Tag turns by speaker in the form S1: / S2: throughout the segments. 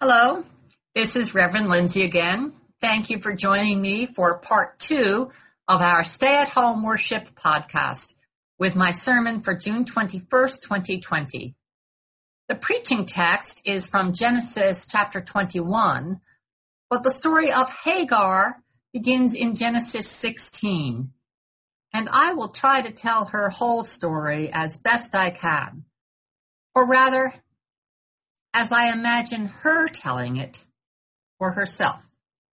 S1: Hello, this is Reverend Lindsay again. Thank you for joining me for part 2 of our Stay-at-Home Worship podcast with my sermon for June 21st, 2020. The preaching text is from Genesis chapter 21, but the story of Hagar begins in Genesis 16, and I will try to tell her whole story as best I can, or rather, as I imagine her telling it for herself.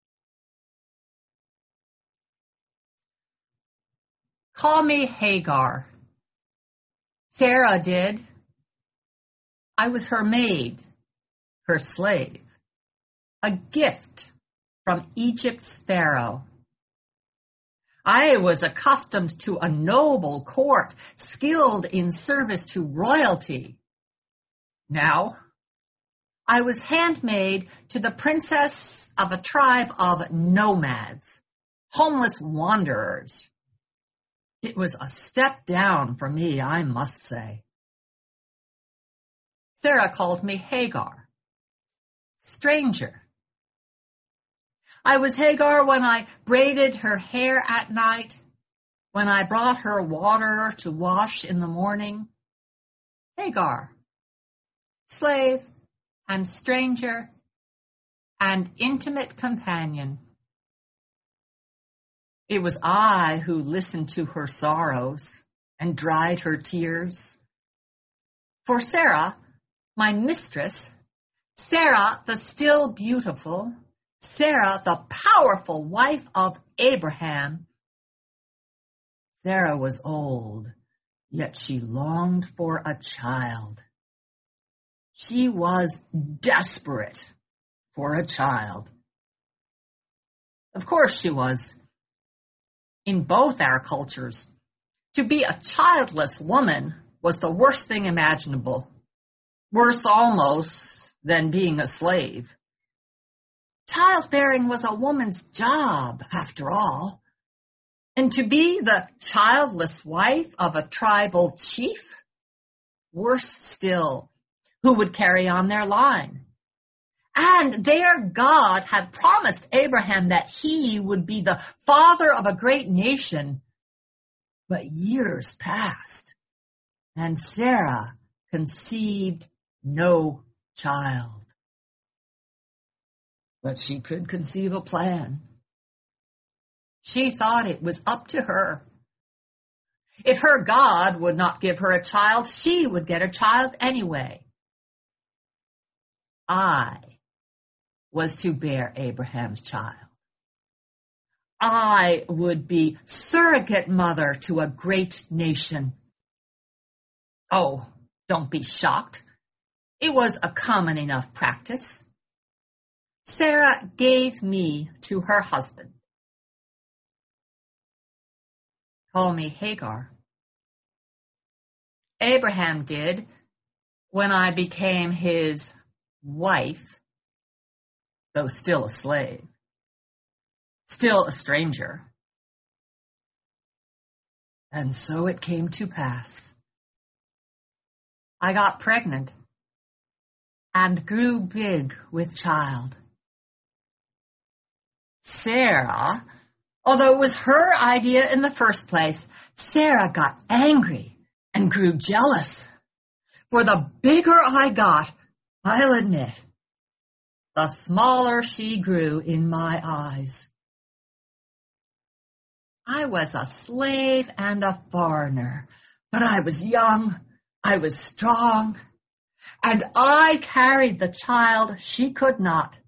S1: Call me Hagar. Sarah did. I was her maid, her slave, a gift from Egypt's Pharaoh. I was accustomed to a noble court, skilled in service to royalty. Now, I was handmaid to the princess of a tribe of nomads, homeless wanderers. It was a step down for me, I must say. Sarah called me Hagar, stranger. I was Hagar when I braided her hair at night, when I brought her water to wash in the morning. Hagar, slave, and stranger, and intimate companion. It was I who listened to her sorrows and dried her tears. For Sarah, my mistress, Sarah the still beautiful, Sarah the powerful wife of Abraham, Sarah was old, yet she longed for a child. She was desperate for a child. Of course she was. In both our cultures, to be a childless woman was the worst thing imaginable. Worse almost than being a slave. Childbearing was a woman's job, after all. And to be the childless wife of a tribal chief? Worse still, who would carry on their line. And their God had promised Abraham that he would be the father of a great nation. But years passed, and Sarah conceived no child. But she could conceive a plan. She thought it was up to her. If her God would not give her a child, she would get a child anyway. I was to bear Abraham's child. I would be surrogate mother to a great nation. Oh, don't be shocked. It was a common enough practice. Sarah gave me to her husband. Call me Hagar. Abraham did when I became his wife, though still a slave, still a stranger. And so it came to pass. I got pregnant and grew big with child. Sarah, although it was her idea in the first place, Sarah got angry and grew jealous. For the bigger I got, I'll admit, the smaller she grew in my eyes. I was a slave and a foreigner, but I was young, I was strong, and I carried the child she could not.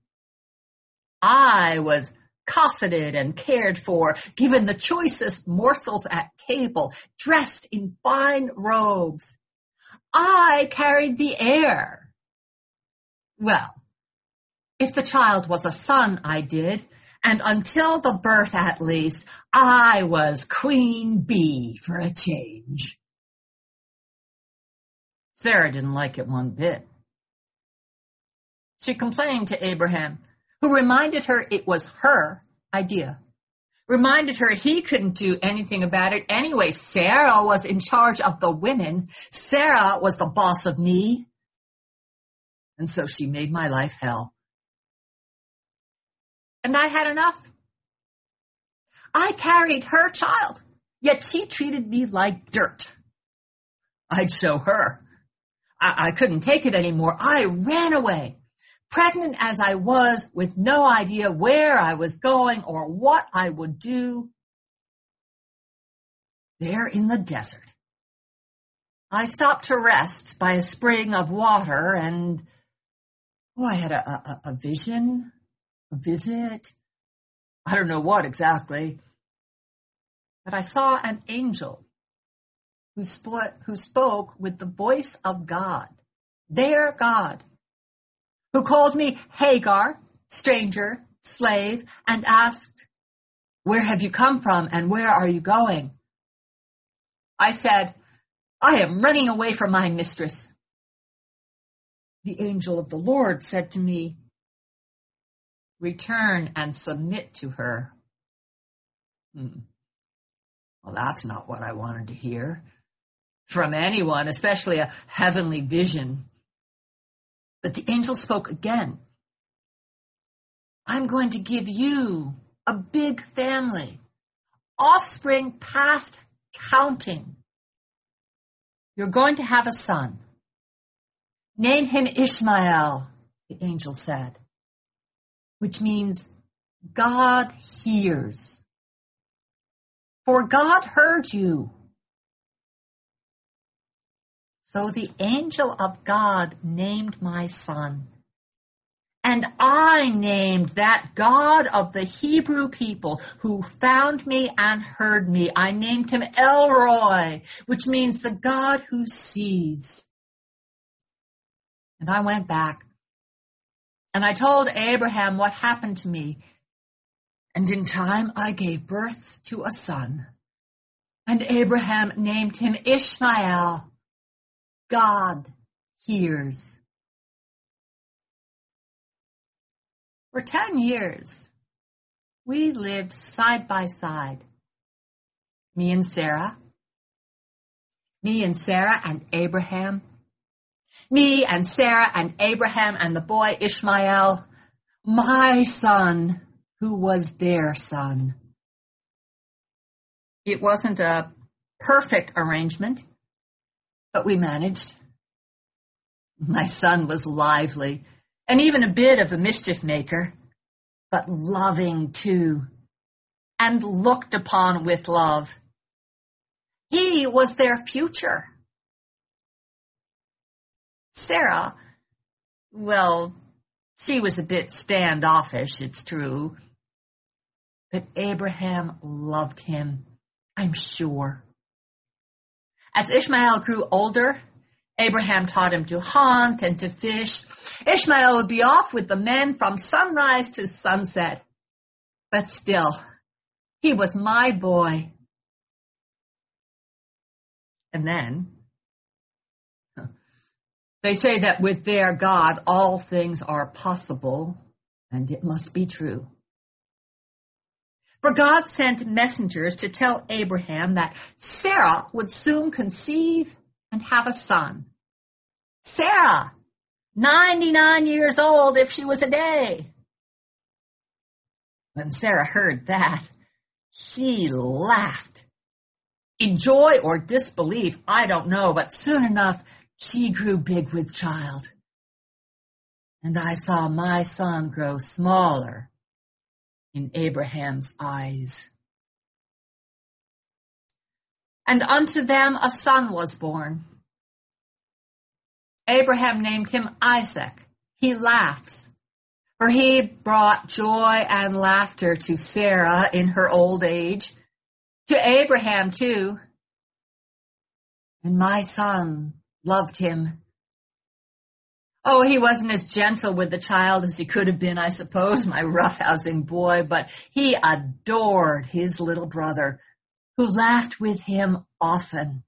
S1: I was cosseted and cared for, given the choicest morsels at table, dressed in fine robes. I carried the air. Well, if the child was a son, I did, and until the birth at least, I was queen bee for a change. Sarah didn't like it one bit. She complained to Abraham, who reminded her it was her idea. Reminded her he couldn't do anything about it anyway. Sarah was in charge of the women. Sarah was the boss of me. And so she made my life hell. and I had enough. I carried her child, yet she treated me like dirt. I'd show her. I couldn't take it anymore. I ran away, pregnant as I was, with no idea where I was going or what I would do. There in the desert, I stopped to rest by a spring of water, and I had a vision, a visit. I don't know what exactly, but I saw an angel who spoke with the voice of God, their God, who called me Hagar, stranger, slave, and asked, "Where have you come from and where are you going?" I said, "I am running away from my mistress." The angel of the Lord said to me, "Return and submit to her." Well, that's not what I wanted to hear from anyone, especially a heavenly vision. But the angel spoke again. "I'm going to give you a big family, offspring past counting. You're going to have a son. Name him Ishmael," the angel said, which means God hears. For God heard you. So the angel of God named my son, and I named that God of the Hebrew people who found me and heard me. I named him El Roi, which means the God who sees. And I went back, and I told Abraham what happened to me. And in time I gave birth to a son, and Abraham named him Ishmael. God hears. For 10 years, we lived side by side. Me and Sarah and Abraham. Me and Sarah and Abraham and the boy Ishmael, my son, who was their son. It wasn't a perfect arrangement, but we managed. My son was lively and even a bit of a mischief maker, but loving too, and looked upon with love. He was their future. Sarah, well, she was a bit standoffish, it's true, but Abraham loved him, I'm sure. As Ishmael grew older, Abraham taught him to hunt and to fish. Ishmael would be off with the men from sunrise to sunset. But still, he was my boy. And then, they say that with their God, all things are possible, and it must be true. For God sent messengers to tell Abraham that Sarah would soon conceive and have a son. Sarah, 99 years old if she was a day. When Sarah heard that, she laughed. In joy or disbelief, I don't know, but soon enough, she grew big with child. And I saw my son grow smaller in Abraham's eyes. And unto them a son was born. Abraham named him Isaac. He laughs, for he brought joy and laughter to Sarah in her old age, to Abraham too. And my son loved him. Oh, he wasn't as gentle with the child as he could have been, I suppose, my roughhousing boy, but he adored his little brother, who laughed with him often.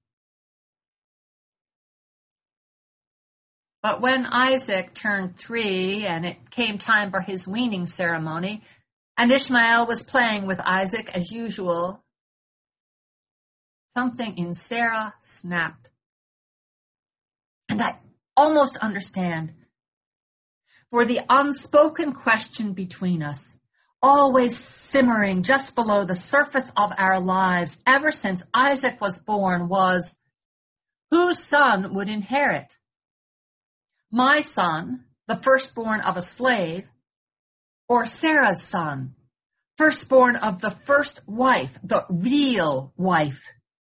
S1: But when Isaac turned 3 and it came time for his weaning ceremony, and Ishmael was playing with Isaac as usual, something in Sarah snapped. And I almost understand. For the unspoken question between us, always simmering just below the surface of our lives ever since Isaac was born was, whose son would inherit? My son, the firstborn of a slave, or Sarah's son, firstborn of the first wife, the real wife?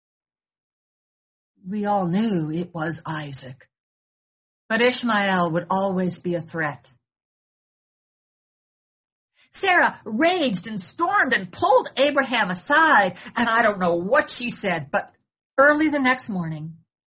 S1: We all knew it was Isaac, but Ishmael would always be a threat. Sarah raged and stormed and pulled Abraham aside, and I don't know what she said, but early the next morning,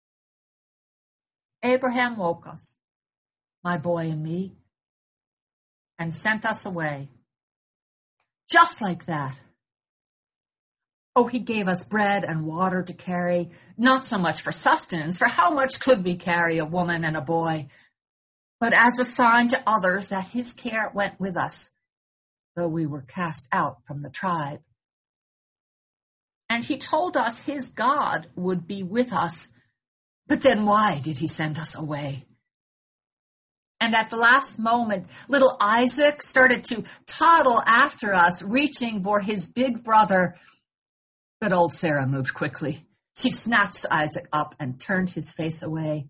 S1: Abraham woke us, my boy and me, and sent us away. Just like that. Oh, he gave us bread and water to carry, not so much for sustenance, for how much could we carry a woman and a boy, but as a sign to others that his care went with us, though we were cast out from the tribe. And he told us his God would be with us, but then why did he send us away? And at the last moment, little Isaac started to toddle after us, reaching for his big brother. But old Sarah moved quickly. She snatched Isaac up and turned his face away.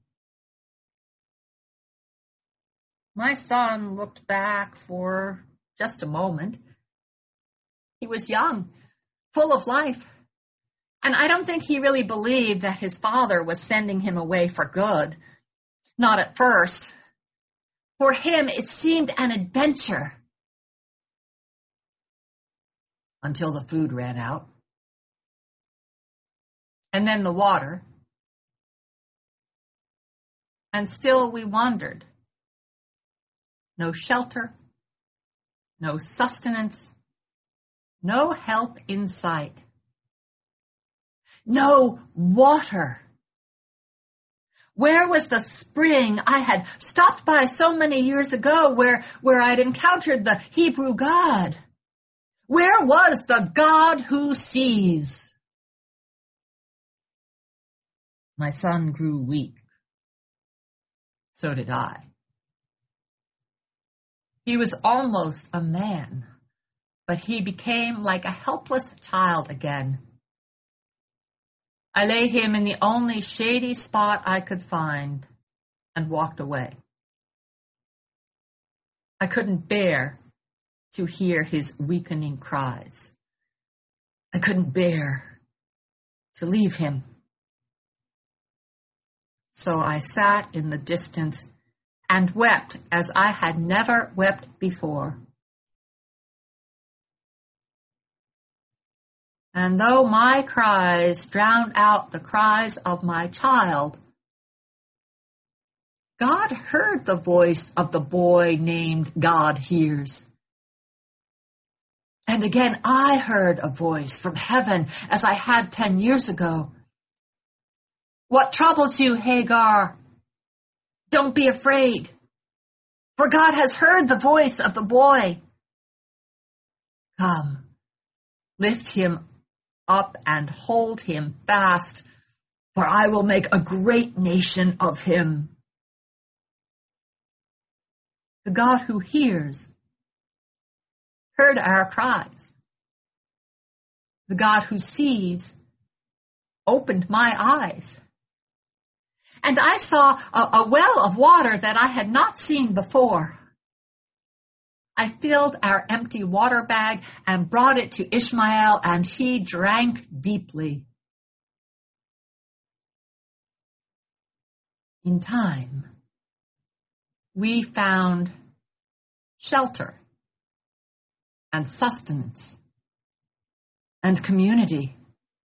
S1: My son looked back for just a moment. He was young, full of life, and I don't think he really believed that his father was sending him away for good. Not at first. For him, it seemed an adventure. Until the food ran out. And then the water. And still we wandered. No shelter, no sustenance, no help in sight. No water. Where was the spring I had stopped by so many years ago where I'd encountered the Hebrew God? Where was the God who sees? My son grew weak. So did I. He was almost a man, but he became like a helpless child again. I laid him in the only shady spot I could find and walked away. I couldn't bear to hear his weakening cries. I couldn't bear to leave him. So I sat in the distance and wept as I had never wept before. And though my cries drowned out the cries of my child, God heard the voice of the boy named God Hears. And again I heard a voice from heaven as I had 10 years ago. What troubles you, Hagar? Don't be afraid, for God has heard the voice of the boy. Come, lift him up and hold him fast, for I will make a great nation of him. The God who hears heard our cries. The God who sees opened my eyes. And I saw a well of water that I had not seen before. I filled our empty water bag and brought it to Ishmael, and he drank deeply. In time, we found shelter and sustenance and community.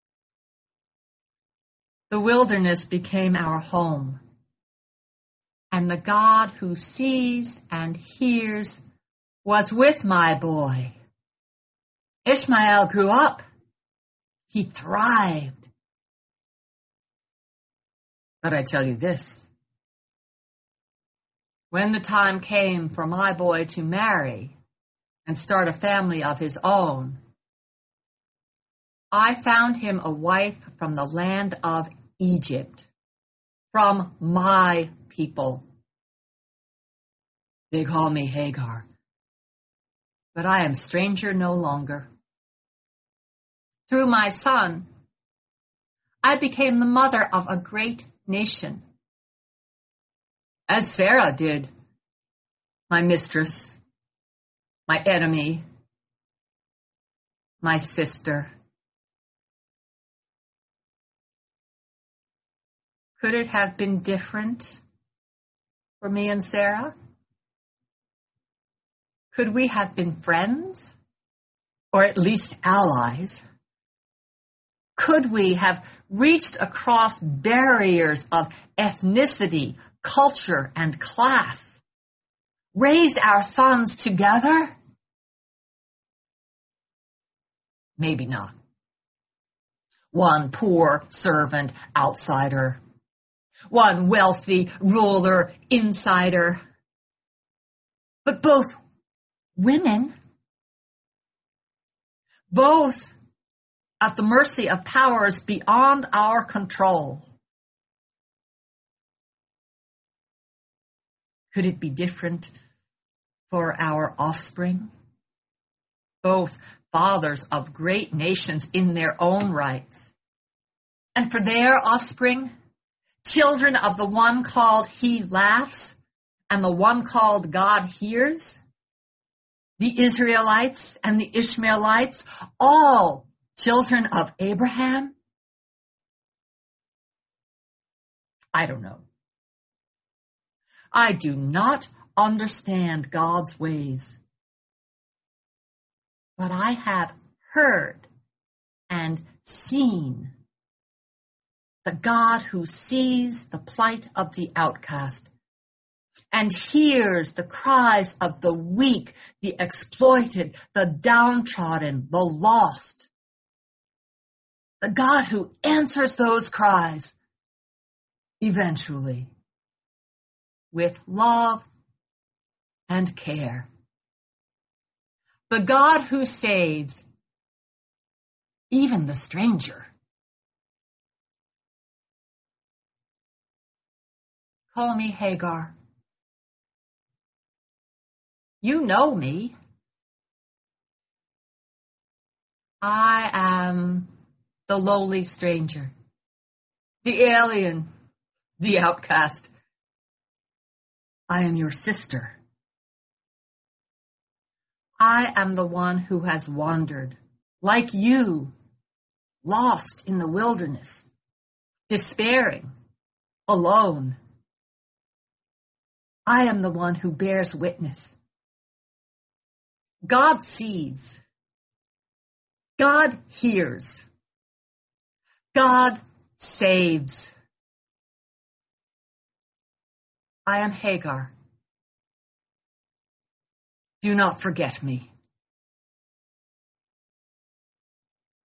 S1: The wilderness became our home, and the God who sees and hears was with my boy. Ishmael grew up. He thrived. But I tell you this, when the time came for my boy to marry and start a family of his own, I found him a wife from the land of Egypt, from my people. They call me Hagar. but I am stranger no longer. Through my son, I became the mother of a great nation, as Sarah did, my mistress, my enemy, my sister. Could it have been different for me and Sarah? Could we have been friends, or at least allies? Could we have reached across barriers of ethnicity, culture, and class? Raised our sons together? Maybe not. One poor servant outsider. One wealthy ruler insider. But both women, both at the mercy of powers beyond our control. Could it be different for our offspring? Both fathers of great nations in their own rights. And for their offspring, children of the one called He laughs and the one called God hears, the Israelites and the Ishmaelites, all children of Abraham? I don't know. I do not understand God's ways, but I have heard and seen the God who sees the plight of the outcast and hears the cries of the weak, the exploited, the downtrodden, the lost. The God who answers those cries eventually with love and care. The God who saves even the stranger. Call me Hagar. You know me. I am the lowly stranger, the alien, the outcast. I am your sister. I am the one who has wandered, like you, lost in the wilderness, despairing, alone. I am the one who bears witness. God sees. God hears. God saves. I am Hagar. Do not forget me.